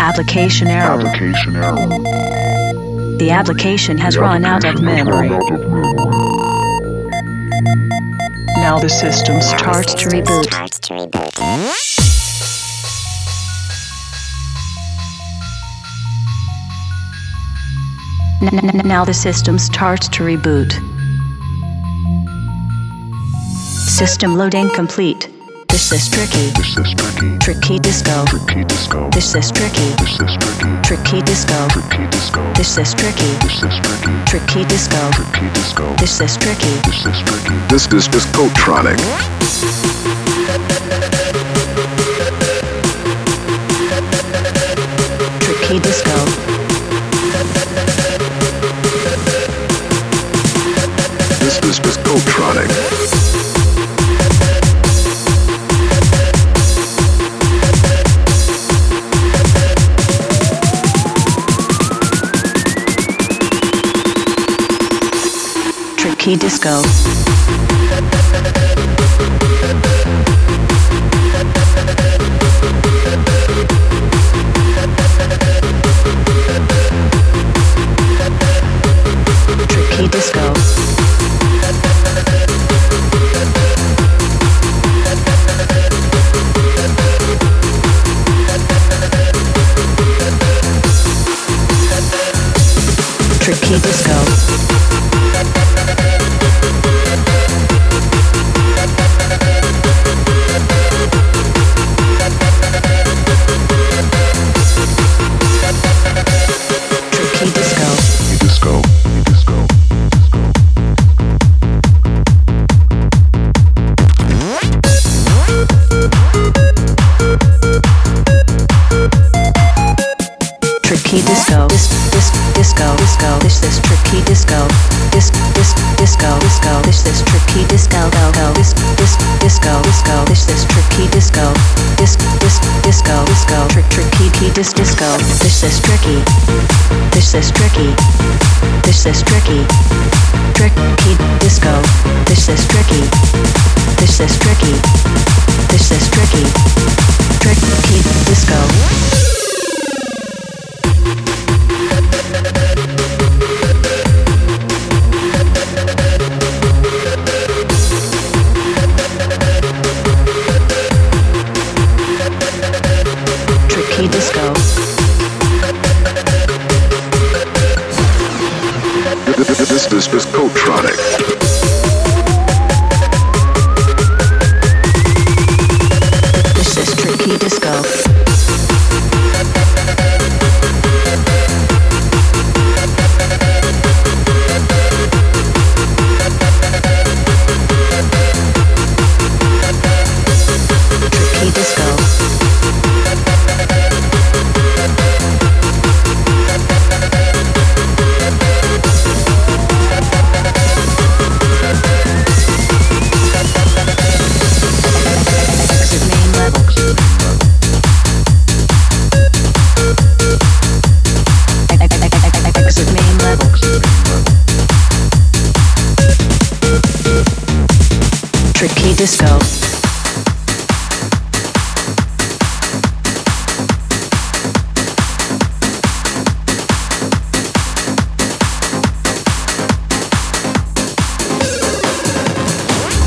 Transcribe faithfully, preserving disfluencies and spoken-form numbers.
Application error. Application error. The application has The run out of application has memory. run out of memory. Now the system starts to reboot. Starts to reboot. N- n- Now the system starts to reboot. System loading complete. This is tricky. This is tricky. Tricky disco. Tricky disco. This is tricky. This is tricky. Tricky disco. Tricky disco. This is tricky. This is tricky. Tricky disco. Tricky disco. This is tricky. This is tricky. This is Discotronic. Tricky disco. This is Discotronic. Tricky disco. Tricky disco. Tricky disco. Tricky disco. Disco. Disco. Tricky disco. Dis dis disco. Disco. This is tricky disco. Dis dis disco. Disco. This is tricky disco. Go go. Dis dis disco. Disco. This is tricky disco. Dis dis disco. Disco. Trick tricky key dis disco. This is tricky. This is tricky. This is tricky. Tricky disco. This is tricky. This is tricky. This is tricky. Trick